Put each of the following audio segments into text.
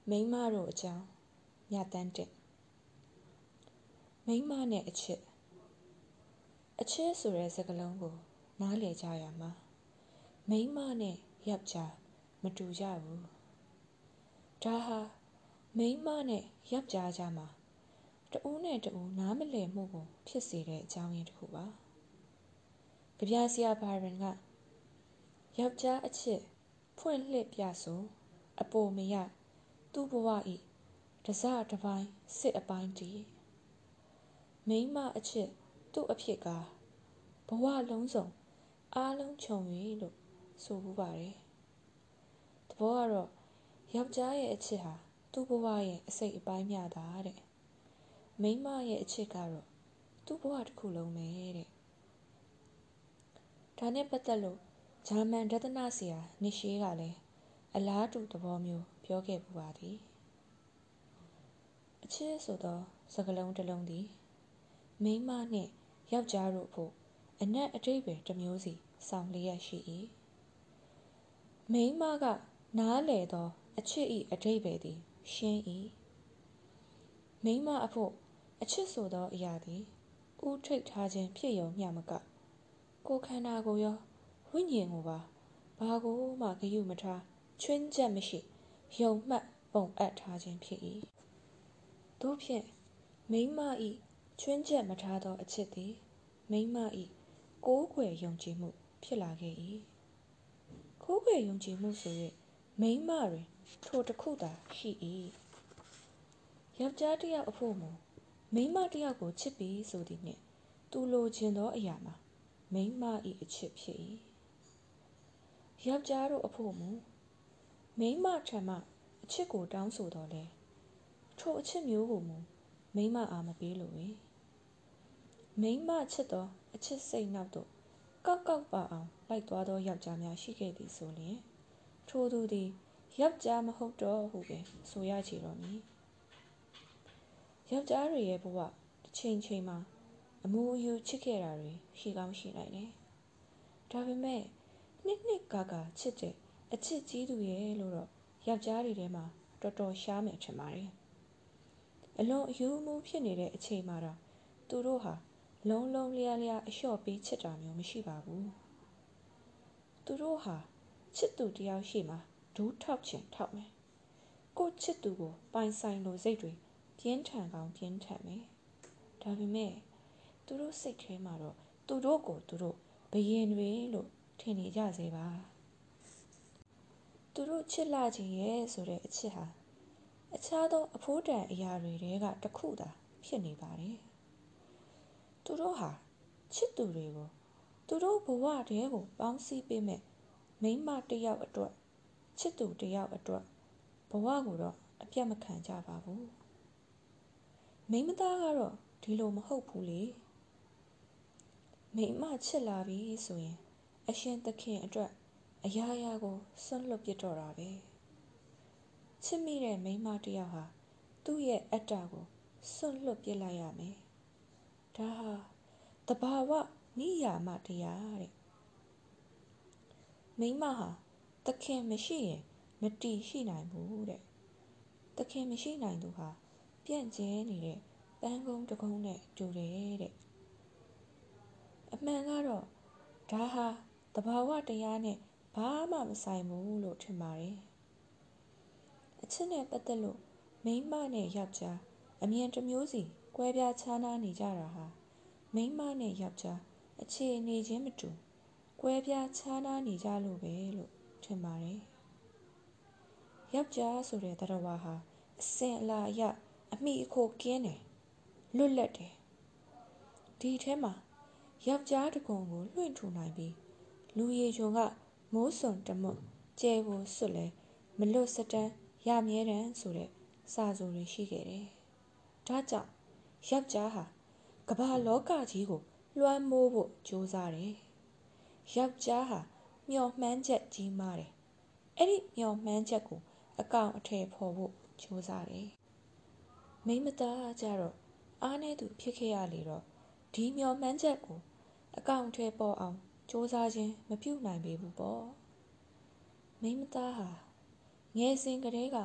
မိန်းမတို့အကြောင်းမြတ်တမ်းတဲ့မိန်းမနဲ့အချစ်ဆိုတဲ့စကားလုံးကိုနားလည်ကြရမှာမိန်းမနဲ့ယောက်ျားမတူကြဘူးဒါဟာမိန်းမနဲ့ယောက်ျားကြားမှာတဦးနဲ့တဦးနားမလည်မှုကိုဖြစ်စေတဲ့အကြောင်းရင်းတစ်ခုပါကြပြဆရာဘာရင်ကယောက်ျားအချစ်ဖွင့်လှစ်ပြဆိုအပေါ်မရသူ့ဘဝဤတစတစ်ပိုင်းစစ်အပိုင်းတည်မိန်းမအချစ်သူ့အဖြစ်ကဘဝလုံးစုံအားလုံးခြုံ၍လို့ဆိုဘူးပါတယ်တဘောကတော့ယောက်ျားရဲ့အချစ်ဟာသူ့ဘဝရဲ့အစိတ်အပိုင်းမျှတာတဲ့မိန်းမရဲ့အချစ်ကတော့သူ့ဘဝတစ်ခုလုံးပဲတဲ့ဒါနဲ့ပတ်သက်လို့ဂျာမန်ဒသနဆရာနစ်ရှေးကလည်းအလားတူသဘောမျိုးပြောခဲ့ပူပါသည်အချစ်ဆိုသောစကားလုံးတစ်လုံးသည်မိန်းမနှင့်ယောက်ျားတို့ဖို့အနက်အဓိပ္ပာယ်တစ်မျိုးစီဆောင်လျက်ရှိ၏မိန်းမကနားလည်သောအချစ်၏အဓိပ္ပာယ်သည်ရှင်း၏မိန်းမအဖို့အချစ်ဆိုသောအရာသည်ဥထိတ်ထားခြင်းဖြစ်ရုံမျှမကကိုယ်ခန္ဓာကိုယ်ရောဝိညာဉ်ကိုပါဘာကိုမှဂရုမထားချွင်းချက်မရှိယုံမှတ်ပုံအပ်ထားခြင်းဖြစ်၏သို့ဖြင့်မိန်းမ၏ချွင်းချက်မထားသောအချစ်သည်မိန်းမ၏ကိုးကွယ်ယုံကြည်မှုဖြစ်လာခဲ့၏ကိုးကွယ်ယုံကြည်မှုဆို၍မိန်းမတွင်ထိုတစ်ခုသာရှိ၏ယောက်ျားတစ်ယောက်အဖို့မူမိန်းမတစ်ယောက်ကိုချစ်ပြီဆိုသည်နှင့်သူလိုချင်သောအရာမှာမိန်းမ၏အချစ်ဖြစ်၏ယောက်ျားတို့အဖို့မူမိန်းမထံမှအချစ်ကိုတောင်းဆိုတော်လဲထိုအချစ်မျိုးကိုမူမိန်းမအားမပေးလို၏မိန်းမချစ်သောအချစ်စိတ်နောက်သို့ကောက်ကောက်ပါအောင်လိုက်သွားသောယောက်ျားများရှိခဲ့သည်ဆိုလျှင်ထိုသူသည်ယောက်ျားမဟုတ်တော့ဟုပင်ဆိုရချေတော်မူယောက်ျားတွေရဲ့ဘဝတစ်ချိန်မှာအမူအယူချစ်ခဲ့တာတွေရှိကောင်းရှိနိုင်တယ်ဒါပေမဲ့နှစ်ကာချစ်တဲ့အချစ်ကြီးသူရဲ့လို့တော့ယောက်ျားတွေထဲမှာတော်တော်ရှားမယ်ထင်ပါတယ်အလွန်အယူမူဖြစ်နေတဲ့အချိန်မှာတော့သူတို့ဟာလုံးလုံးလျားလျားအလျှော့ပေးချစ်တာမျိုးမရှိပါဘူးသူတို့ဟာချစ်သူတယောက်ရှိမှဒူးထောက်ချင်ထောက်မယ်ကိုချစ်သူကိုပိုင်ဆိုင်လိုစိတ်တွေပြင်းထန်ကောင်းပြင်းထန်မယ်ဒါပေမဲ့သူတို့စိတ်ထဲမှာတော့သူတို့ကိုသူတို့ဘယင်တွေလို့ထင်နေကြစေပါသူတို့ချစ်လာခြင်းရဲ့ဆိုတဲ့အချစ်ဟာအခြားသောအဖိုးတန်အရာတွေထဲကတစ်ခုသာဖြစ်နေပါတယ်သူတို့ဟာချစ်သူတွေကိုသူတို့ဘဝတည်းကိုပေါင်းစည်းပေးမဲ့မိန်းမတစ်ယောက်အတွက်ချစ်သူတစ်ယောက်အတွက်ဘဝကိုတော့အပြတ်မခံကြပါဘူးမိန်းမသားကတော့ဒီလိုမဟုတ်ဘူးလေမိန်းမချစ်လာပြီဆိုရင်အရှင်သခင်အတွက်အရာရာကိုစွန့်လွတ်ပစ်တော့တာပဲချစ်မိတဲ့မိန်းမတစ်ယောက်ဟာသူ့ရဲ့အတ္တကိုစွန့်လွတ်ပစ်လိုက်ရမယ်ဒါဟာသဘာဝနိယာမတရားတဲ့မိန်းမဟာသခင်မရှိရင်မတည်ရှိနိုင်ဘူးတဲ့သခင်မရှိနိုင်သူဟာပြန့်ကျဲနေတဲ့ပန်းကုန်းတကုန်းနဲ့တူတယ်တဲ့အမှန်ကတော့ဒါဟာသဘာဝတရားနဲ့ဘာမှမဆိုင်ဘူးလို့ထင်ပါတယ်အချစ်နဲ့ပတ်သက်လို့မိန်းမနဲ့ယောက်ျားအမြင်တစ်မျိုးစီကွဲပြားခြားနားနေကြတာဟာမိန်းမနဲ့ယောက်ျားအခြေအနေချင်းမတူကွဲပြားခြားနားနေကြလို့ပဲလို့ထင်ပါတယ်ယောက်ျားဆိုတဲ့သတ္တဝါဟာအစဉ်အလာအရအမိအခိုကင်းတယ်လွတ်လပ်တယ်ဒီထဲမှာယောက်ျားတကွန်ကိုလွှင့်ထူနိုင်ပြီးလူရည်ချုံကမိုးစွန်တမွတ်ကျဲကိုစွတ်လဲမလွတ်စတမ်းရမြဲတမ်းဆိုတဲ့စာဆိုတွေရှိခဲ့တယ်ဒါကြောင့်ယောက်ျားဟာကမ္ဘာလောကကြီးကိုလွှမ်းမိုးဖို့ကြိုးစားတယ်ယောက်ျားဟာမျှော်မှန်းချက်ကြီးမားတယ်အဲ့ဒီမျှော်မှန်းချက်ကိုအကောင်အထည်ဖော်ဖို့ကြိုးစားတယ်မိန်းမသားကြတော့အားနည်းသူဖြစ်ခဲ့ရလေတော့ဒီမျှော်မှန်းချက်ကိုအကောင်အထည်ပေါ်အောင်ကြိုးစားခြင်းမပြုနိုင်ပေဘူးပေါ့မိန်းမသားဟာငယ်စဉ်ကတည်းက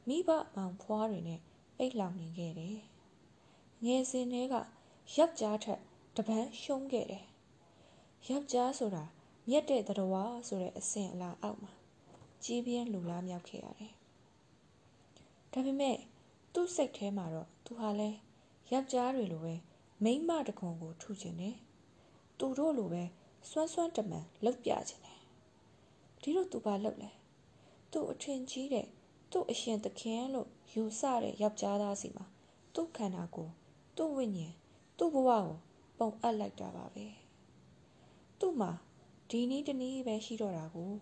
မိဘမောင်ဖွားတွေနဲ့အိတ်လောင်နေခဲ့တယ်။ငယ်စဉ်တည်းကယောက်ျားထက်တပန်းရှုံးခဲ့တယ်။ယောက်ျားဆိုတာမြတ်တဲ့သတ္တဝါဆိုတဲ့အစဉ်အလာအောက်မှာကြီးပြင်းလူလားမြောက်ခဲ့ရတယ်။ဒါပေမဲ့သူ့စိတ်ထဲမှာတော့သူဟာလဲယောက်ျားတွေလိုပဲမိန်းမတကွန်ကိုထူချင်တယ်။သူတို့လိုပဲစွမ်းစွမ်းတမန်လှုပ်ပြချင်တယ်။ဒီတော့သူဘာလုပ်လဲ။သူ့အထင်ကြီးတဲ့သူ့အရှင်သခင်လို့ယူဆတဲ့ယောက်ျားသားစီမှာသူ့ခန္ဓာကိုယ်သူ့ဝိညာဉ်သူ့ဘဝကိုပုံအပ်လိုက်တာပါပဲ။သူ့မှာဒီနည်းတနည်းပဲရှိတော့တာကို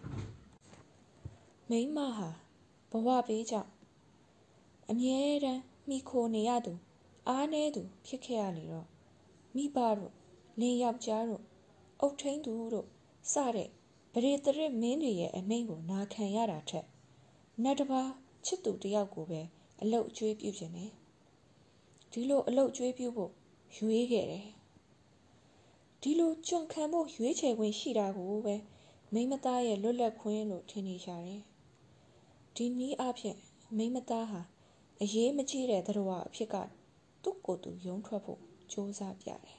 မိန်းမဟာဘဝပေးကြောင့်အမြဲတမ်းမိခိုနေရသူအားနည်းသူဖြစ်ခဲ့ရလေတော့မိဘတို့လင်းယောက်ျားတို့အုတ်ထိန်သူတို့စတဲ့ပရိသရစ်မင်းတွေရဲ့အမိန့်ကိုနာခံရတာထက်နတ်တစ်ပါးချစ်သူတယောက်ကိုပဲအလုတ်အကျွေးပြုခြင်းနဲ့ဒီလိုအလုတ်အကျွေးပြုဖို့ရွေးခဲ့တယ်ဒီလိုကြွန့်ခံဖို့ရွေးချယ်ခွင့်ရှိတာကိုပဲမိန်းမသားရဲ့လွတ်လပ်ခွင့်လို့ထင်နေကြတယ်ဒီနည်းအားဖြင့်မိန်းမသားဟာအရေးမကြီးတဲ့သတ္တဝါအဖြစ်ကသူ့ကိုယ်သူယုံထွက်ဖို့ကြိုးစားပြတယ်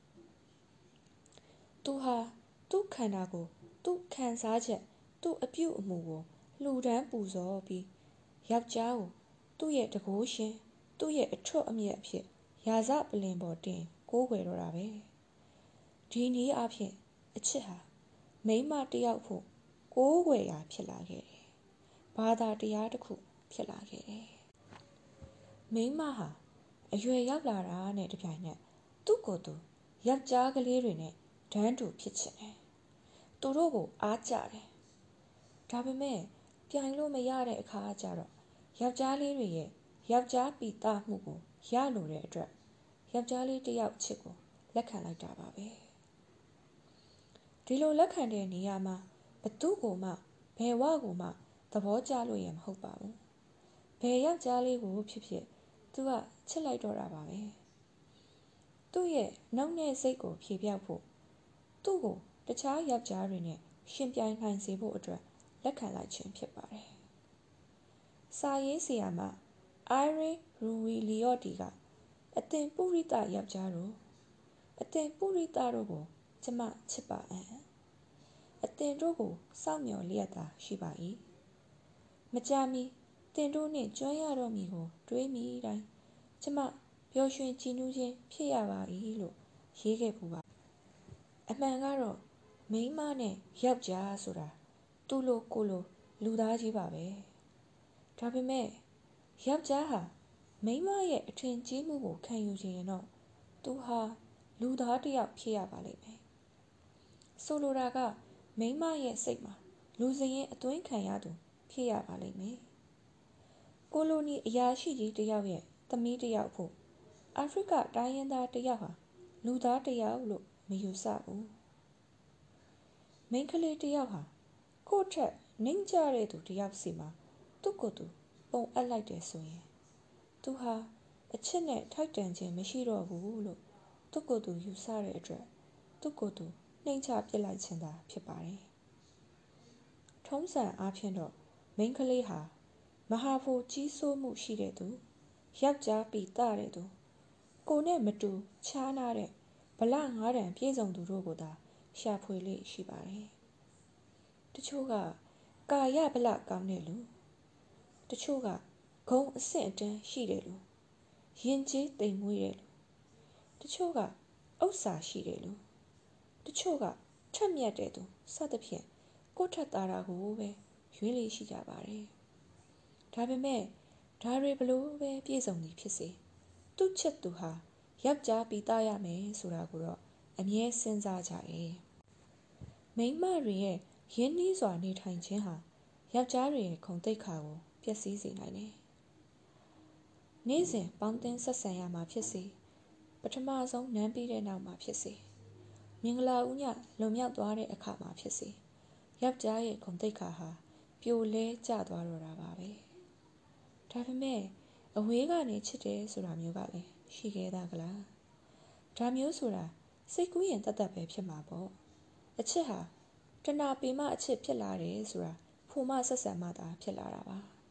သူဟာသူ့ခန္ဓာကိုသူ့ခံစားချက်သူ့အပြုအမူကိုလှူဒန်းပူဇော်ပြီးယောက်ျားကိုသူ့ရဲ့တကိုးရှင်သူ့ရဲ့အထွတ်အမြတ်အဖြစ်ရာဇပလင်ပေါ်တင်ကိုးကွယ်တော့တာပဲဒီနည်းအားဖြင့်အချစ်ဟာမိန်းမတစ်ယောက်ဖို့ကိုးကွယ်ရာဖြစ်လာခဲ့တယ်ဘာသာတရားတစ်ခုဖြစ်လာခဲ့တယ်မိန်းမဟာအရွယ်ရောက်လာတာနဲ့တပြိုင်နက်သူ့ကိုယ်သူယောက်ျားကလေးတွေနဲ့တန်းတူဖြစ်ချင်တယ်သူတို့ကိုအားကျတယ်ဒါပေမဲ့ပြိုင်လို့မရတဲ့အခါကျတော့ယောက်ျားလေးတွေရဲ့ယောက်ျားပီတာမှုကိုရလိုတဲ့အတွက်ယောက်ျားလေးတစ်ယောက်ချစ်ကိုလက်ခံလိုက်တာပါပဲဒီလိုလက်ခံတဲ့နေရာမှာဘသူကိုမှဘယ်ဝကိုမှသဘောကျလို့ရမဟုတ်ပါဘူးဘယ်ယောက်ျားလေးကိုဖြစ်ဖြစ်သူကချစ်လိုက်တော့တာပါပဲသူ့ရဲ့နှောက်နဲ့စိတ်ကိုဖြေပြောက်ဖို့သူ့ကိုတခြားယောက်ျားတွေနဲ့ရှင်ပြိုင်နိုင်စေဖို့အတွက်လက်ခံလိုက်ခြင်းဖြစ်ပါတယ်စာရေးဆရာမအိုင်ရီရူဝီလီယော့တီကအသင်ပုရိသယောက်ျားတို့အသင်ပုရိသတို့ကိုကျမချစ်ပါအသင်တို့ကိုစောင့်မျှော်လျက်သာရှိပါ၏မကြာမီသင်တို့နှင့်ကျွမ်းရတော့မည်ကိုတွေးမိတိုင်းကျမပျော်ရွှင်ကြည်နူးခြင်းဖြစ်ရပါ၏လို့ရေးခဲ့ပူပါအမှန်ကတော့မိန်းမနဲ့ယောက်ျားဆိုတာသူ့လိုကိုလိုလူသားကြီးပါပဲဒါပေမဲ့ယောက်ျားဟာမိန်းမရဲ့အထင်ကြီးမှုကိုခံယူခြင်းရင်တော့သူဟာလူသားတစ်ယောက်ဖြစ်ရပါလိမ့်မယ်ဆိုလိုတာကမိန်းမရဲ့စိတ်မှာလူစရင်အသွင်းခံရသူဖြစ်ရပါလိမ့်မယ်ကိုလိုနီအရာရှိကြီးတစ်ယောက်ရဲ့သမီးတစ်ယောက်ဖို့အာဖရိကတိုင်းရင်းသားတစ်ယောက်ဟာလူသားတစ်ယောက်လို့မယူဆဘူးမိန်းကလေးတစ်ယောက်ဟာကိုယ့်ထက်နှိမ့်ကျတဲ့သူတစ်ယောက်စီမှာသူ့ကိုယ်သူပုံအပ်လိုက်တယ်ဆိုရင်သူဟာအချစ်နဲ့ထိုက်တန်ခြင်းမရှိတော့ဘူးလို့သူ့ကိုယ်သူယူဆတဲ့အတွက်သူ့ကိုယ်သူနှိမ့်ချပစ်လိုက်ခြင်းသာဖြစ်ပါတယ်ထုံးစံအားဖြင့်တော့မိန်းကလေးဟာမဟာဖို့ကြီးစိုးမှုရှိတဲ့သူယောက်ျားပီတာတဲ့သူကိုနဲ့မတူခြားနာတဲ့ဗလငါးတန်ပြေဆုံးသူတို့ကိုသာရှာဖွေလေ့ရှိပါတယ်တချို့ကကာယဗလကောင်းတဲ့လူတချို့ကဂုဏ်အဆင့်အတန်းရှိတဲ့လူယဉ်ကျေးသိမ်မွေ့တဲ့လူတချို့ကဥစ္စာရှိတဲ့လူတချို့ကထက်မြက်တဲ့သူစသဖြင့်ကိုယ့်ထက်သာတာကိုပဲရွေးလေရှိကြပါတယ်ဒါပေမဲ့ဒါတွေဘလို့ပဲပြည့်စုံသည်ဖြစ်စေသူ့ချစ်သူဟာယောက်ျားပီတာရမယ်ဆိုတာကိုတော့အမြဲစဉ်းစားကြတယ်မိန်းမတွေရဲ့ရင်းနှီးစွာနေထိုင်ခြင်းဟာယောက်ျားတွေရဲ့ဂုဏ်သိက္ခာကိုပျက်စီးစေနိုင်တယ်နေ့စဉ်ပေါင်းတင်ဆက်ဆံရမှာဖြစ်စေပထမဆုံးနန်းပြီးတဲ့နောက်မှာဖြစ်စေမင်္ဂလာဦးညလွန်မြောက်သွားတဲ့အခါမှာဖြစ်စေယောက်ျားရဲ့ဂုဏ်သိက္ခာဟာပြိုလဲကျသွားတော့တာပါပဲဒါပေမဲ့အဝေးကနေချစ်တယ်ဆိုတာမျိုးကလည်းရှိခဲ့သားကလားဒါမျိုးဆိုတာစိတ်ကူးရင်တတ်တတ်ပဲဖြစ်မှာပေါ့အချစ်ဟာတဏှာပေမအချစ်ဖြစ်လာတယ်ဆိုတာဖူမဆက်ဆံမှသာဖြစ်လာတာပါ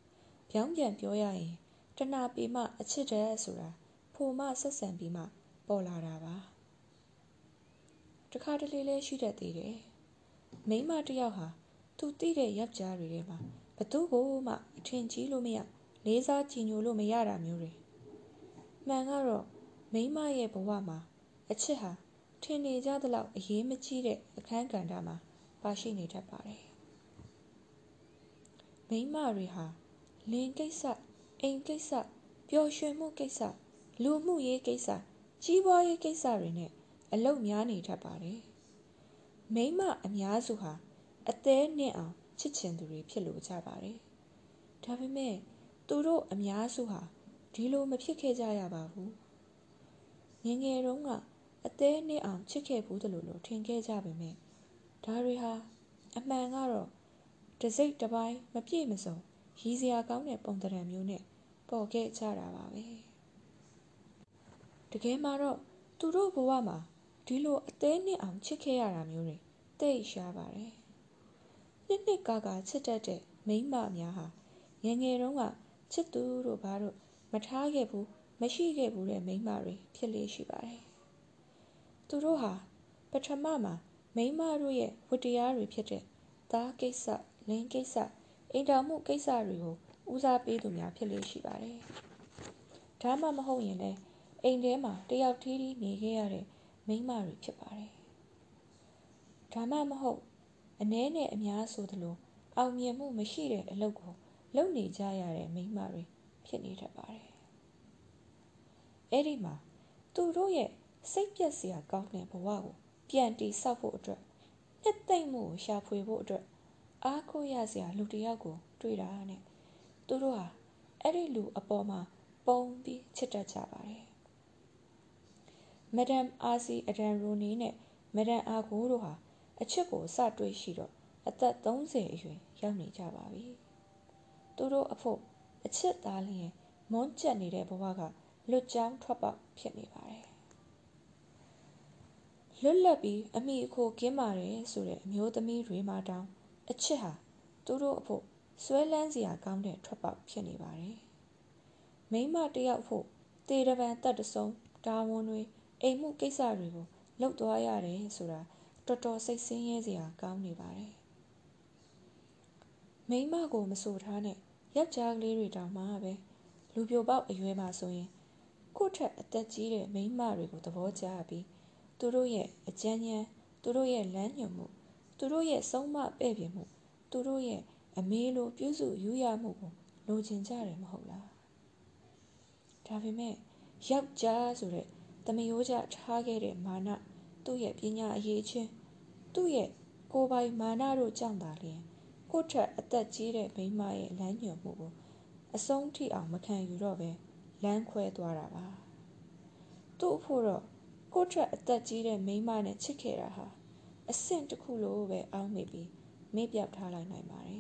ပြောင်းပြန်ပြောရရင်တဏှာပေမှအချစ်တဲ့ဆိုတာဖိုမှဆက်ဆံပြီးမှပေါ်လာတာပါတခါတလေလဲရှိတတ်သေးတယ်မိန်းမတစ်ယောက်ဟာသူသိတဲ့ယောက်ျားတွေထဲမှာဘသူ့ကိုမှအထင်ကြီးလို့မရလေးစားကြည်ညိုလို့မရတာမျိုးတွေမှန်ကတော့မိန်းမရဲ့ဘဝမှာအချစ်ဟာထင်နေကြသလောက်အရေးမကြီးတဲ့အခန်းကဏ္ဍမှာပါရှိနေတတ်ပါတယ်မိန်းမတွေဟာလင်ကိစ္စအိမ်ကိစ္စပျော်ရွှင်မှုကိစ္စလူမှုရေးကိစ္စကြီးပွားရေးကိစ္စတွေနဲ့အလုပ်များနေတတ်ပါတယ်မိန်းမအများစုဟာအသေးနှင့်အောင်ချစ်ချင်သူတွေဖြစ်လို့ကြပါတယ်ဒါပေမဲ့သူတို့အများစုဟာဒီလိုမဖြစ်ခဲ့ကြရပါဘူးငယ်ငယ်တုန်းကအသေးနှင့်အောင်ချစ်ခဲ့ဘူးသလိုလိုထင်ခဲ့ကြပေမဲ့ဒါတွေဟာအမှန်ကတော့တစ်စိတ်တစ်ပိုင်းမပြည့်မစုံရည်စရာကောင်းတဲ့ပုံသဏ္ဍာန်မျိုးနဲ့ပေါ်ခဲ့ကြတာပါပဲတကယ်မှာတော့သူတို့ဘဝမှာဒီလိုအသေးနှင့်အောင်ချစ်ခဲ့ရတာမျိုးတွေသိရှားပါတယ်နှစ်ကာချစ်တတ်တဲ့မိန်းမများဟာငယ်ငယ်တုန်းကချစ်သူတို့ဘာတို့မထားခဲ့ဘူးမရှိခဲ့ဘူးတဲ့မိန်းမတွေဖြစ်လေရှိပါတယ်သူတို့ဟာပထမမှာမိန်းမတို့ရဲ့ဝတ္တရားတွေဖြစ်တဲ့သားကိစ္စလင်းကိစ္စအိမ်တော်မှုကိစ္စတွေကိုဦးစားပေးသူများဖြစ်လေရှိပါတယ်ဒါမှမဟုတ်ရင်လည်းအိမ်ထဲမှာတယောက်တည်းနေခဲ့ရတဲ့မိန်းမတွေဖြစ်ပါတယ်ဒါမှမဟုတ်အနည်းနဲ့အများဆိုသလိုအောင်မြင်မှုမရှိတဲ့အလုပ်ကိုလုပ်နေကြရတဲ့မိန်းမတွေဖြစ်နေတတ်ပါတယ်အဲ့ဒီမှာသူတို့ရဲ့စိတ်ပျက်စရာကောင်းတဲ့ဘဝကိုပြန်တည်ဆောက်ဖို့အတွက်နှစ်သိမ့်မှုကိုရှာဖွေဖို့အတွက်အားကိုးရစရာလူတစ်ယောက်ကိုတွေ့တာနဲ့သူတို့ဟာအဲ့ဒီလူအပေါ်မှာပုံပြီးချစ်တတ်ကြပါတယ်မဒမ်အာစီအဒန်ရိုနီနဲ့မဒမ်အာဂိုးတို့ဟာအချစ်ကိုစတွေ့ရှိတော့အသက်30အရွယ်ရောက်နေကြပါပြီသူတို့အဖို့အချစ်သားလျင်မွန်းကျက်နေတဲ့ဘဝကလွတ်ကြောင်းထွက်ပေါက်ဖြစ်နေပါတယ်လွတ်လပ်ပြီးအမိအခိုကင်းပါတယ်ဆိုတဲ့အမျိုးသမီးတွေမှတောင်အချစ်ဟာသူတို့အဖို့ဆွဲလန်းစရာကောင်းတဲ့ထွက်ပေါက်ဖြစ်နေပါတယ်မိန်းမတစ်ယောက်ဖို့တေတပံတက်တဆုံးတာဝန်တွေအိမ်မှုကိစ္စတွေကိုလုပ်သွားရတယ်ဆိုတာတော်တော်စိတ်ဆင်းရဲစရာကောင်းနေပါတယ်မိန်းမကိုမဆိုထားနဲ့ယောက်ျားကလေးတွေတောင်မှပဲလူပြိုပေါက်အရွယ်မှာဆိုရင်ကိုယ့်ထက်အသက်ကြီးတဲ့မိန်းမတွေကိုသဘောကျပြီးသူတို့ရဲ့အကြမ်းဉာဏ်သူတို့ရဲ့လမ်းညွှန်မှုသူတို့ရဲ့ဆုံးမပဲ့ပြင်မှုသူတို့ရဲ့အမေလိုပြုစုယူရမှုကိုလိုချင်ကြတယ်မဟုတ်လားဒါပေမဲ့ယောက်ျားဆိုတဲ့သမယိုးကျထားခဲ့တဲ့မာနသူ့ရဲ့ပညာအရေးချင်းသူ့ရဲ့ကိုယ်ပိုင်မာနတို့ကြောင့်သာလျှင်ကိုယ့်ထက်အသက်ကြီးတဲ့မိန်းမရဲ့လမ်းညွှန်မှုကိုအဆုံးထိအောင်မခံယူတော့ပဲလမ်းခွဲသွားတာပါသူ့အဖို့တော့ကိုယ့်ထက်အသက်ကြီးတဲ့မိန်းမနဲ့ချစ်ခဲ့တာဟာအဆင့်တစ်ခုလိုပဲအောင်းမိပြီးမေ့ပြောက်ထားလိုက်နိုင်ပါတယ်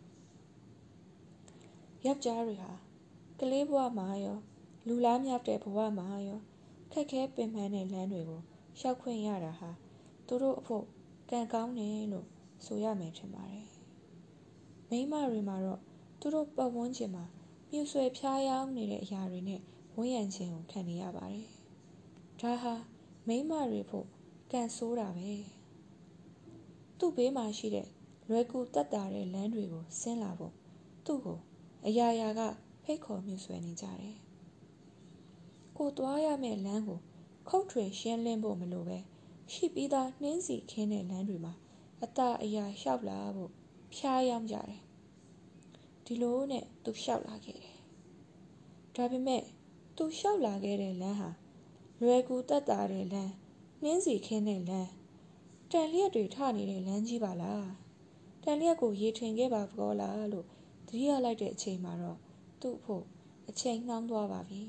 ယောက်ျားတွေဟာကလေးဘဝမှာရောလူလားမြောက်တဲ့ဘဝမှာရောခက်ခဲပင်ပန်းတဲ့လမ်းတွေကိုရှောက်ခွင့်ရတာဟာသူတို့အဖို့ကံကောင်းတယ်လို့ဆိုရမယ်ထင်ပါတယ်မိန်းမတွေမှာတော့သူတို့ပတ်ဝန်းကျင်မှာမြူဆွဲဖျားယောင်းနေတဲ့အရာတွေနဲ့ဝန်းရံခြင်းကိုခံနေရပါတယ်ဒါဟာမိန်းမတွေဖို့ကံဆိုးတာပဲသူ့ဘေးမှာရှိတဲ့လွယ်ကူတက်တာတဲ့လမ်းတွေကိုဆင်းလာဖို့သူ့ကိုအရာရာကဖိတ်ခေါ်မြူဆွဲနေကြတယ်ကိုသွားရမယ့်လမ်းကိုခုတ်ထွင်ရှင်းလင်းဖို့မလိုပဲရှိပြီးသားနှင်းစီခင်းတဲ့လမ်းတွေမှာအသာအရာလျှောက်လာဖို့ဖျားယောင်းကြတယ်ဒီလိုနဲ့သူလျှောက်လာခဲ့တယ်ဒါပေမဲ့သူလျှောက်လာခဲ့တဲ့လမ်းဟာလွယ်ကူတက်တာတဲ့လမ်းနှင်းစီခင်းတဲ့လမ်းတန်လျက်တွေထနေတဲ့လမ်းကြီးပါလားတန်လျက်ကိုရေထွင်ခဲ့ပါကောလားလို့သတိရလိုက်တဲ့အချိန်မှာတော့သူ့အဖို့အချိန်နှောင်းသွားပါပြီ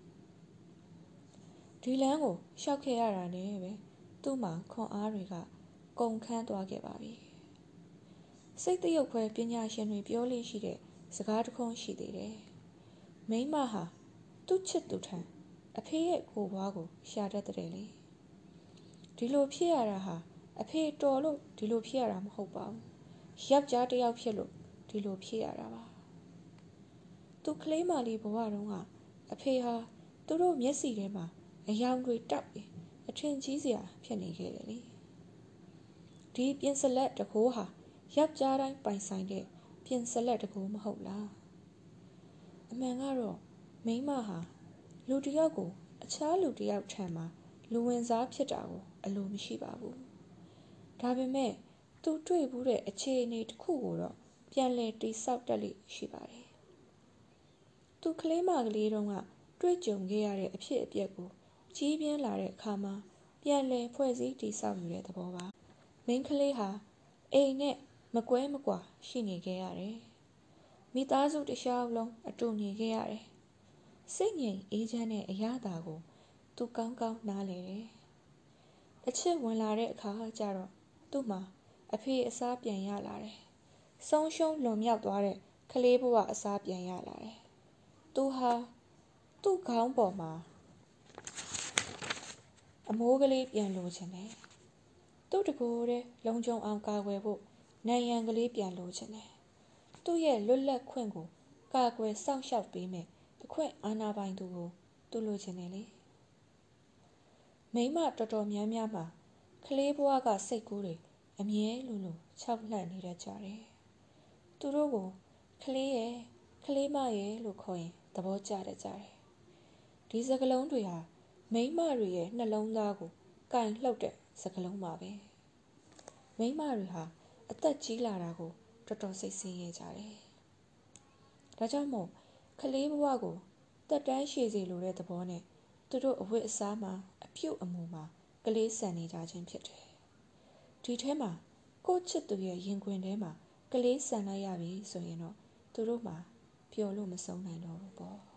ဒီလမ်းကိုရှောက်ခဲ့ရတာနဲ့ပဲသူ့မှာခွန်အားတွေကကုန်ခန်းသွားခဲ့ပါပြီစိတ်တရုပ်ခွဲပညာရှင်တွေပြောလို့ရှိတဲ့စကားတစ်ခုရှိသေးတယ်မိန်းမဟာသူ့ချစ်သူထံအဖေရဲ့ကိုယ်ပွားကိုရှာတတ်တဲ့လေဒီလိုဖြစ်ရတာဟာအဖေတော်လို့ဒီလိုဖြစ်ရတာမဟုတ်ပါဘူးယောက်ျားတစ်ယောက်ဖြစ်လို့ဒီလိုဖြစ်ရတာပါသူကလေးမလေးဘဝတုန်းကအဖေဟာသူတို့မျက်စိထဲမှာအယောင်တွေတောက်ပြီးအထင်ကြီးစရာဖြစ်နေခဲ့တယ်လေဒီပြင်စလက်တကိုးဟာယောက်ျားတိုင်းပိုင်ဆိုင်တဲ့ပြင်စလက်တကိုးမဟုတ်လားအမှန်ကတော့မိန်းမဟာလူတစ်ယောက်ကိုအခြားလူတစ်ယောက်ထံမှာလူဝင်စားဖြစ်တာကိုအလိုမရှိပါဘူးဒါပေမဲ့သူတွေ့ဘူးတဲ့အခြေအနေတစ်ခုကိုတော့ပြန်လည်တိဆောက်တတ်လိရှိပါတယ်သူကလေးမကလေးတုန်းကတွေ့ကြုံခဲ့ရတဲ့အဖြစ်အပျက်ကိုကြီးပြင်းလာတဲ့အခါမှာပြန်လည်ဖွဲ့စည်းတိဆောက်ယူတဲ့သဘောပါမိန်းကလေးဟာအိမ်နဲ့မကွဲမကွာရှိနေခဲ့ရတယ်မိသားစုတစ်လျှောက်လုံးအတူနေခဲ့ရတယ်စိတ်ငြိမ်အေးချမ်းတဲ့အရာသာကိုသူကောင်းကောင်းနားလည်တယ်အချစ်ဝင်လာတဲ့အခါကျတော့သူ့မှာအဖေအစားပြန်ရလာတယ်ဆုံးရှုံးလွန်မြောက်သွားတဲ့ကလေးဘဝအစားပြန်ရလာတယ်သူဟာသူ့ခေါင်းပေါ်မှာအမိုးကလေးပြန်လိုချင်တယ်သူ့တကိုယ်တည်းလုံခြုံအောင်ကာကွယ်ဖို့နိုင်ရန်ကလေးပြန်လိုချင်တယ်သူ့ရဲ့လွတ်လပ်ခွင့်ကိုကာကွယ်စောင့်ရှောက်ပေးမယ်အခွင့်အာဏာပိုင်သူကိုသူလိုချင်တယ်လေမိန်းမတော်တော်များများမှာကလေးဘဝကစိတ်ကူးတွေအမြဲလိုခြောက်လှန့်နေတတ်ကြတယ်သူတို့ကိုကလေးရဲ့ကလေးမရဲ့လို့ခေါ်ရင်သဘောကျတတ်ကြတယ်ဒီစကားလုံးတွေဟာမိန်းမတွေရဲ့နှလုံးသားကိုကင်လှုပ်တဲ့စကားလုံးပါပဲမိန်းမတွေဟာအသက်ကြီးလာတာကိုတော်တော်စိတ်ဆင်းရဲကြတယ်ဒါကြောင့်မို့ကလေးဘဝကိုတက်တန်းရှည်စေလိုတဲ့သဘောနဲ့သူတို့အဝတ်အစားမှာအပြုတ်အမူမှာကလေးဆန်နေကြခြင်းဖြစ်တယ်ဒီထဲမှာကိုယ့်ချစ်သူရဲ့ရင်ခွင်ထဲမှာကလေးဆန်လိုက်ရပြီဆိုရင်တော့သူတို့မှာပျော်လို့မဆုံးနိုင်တော့ဘူးပေါ့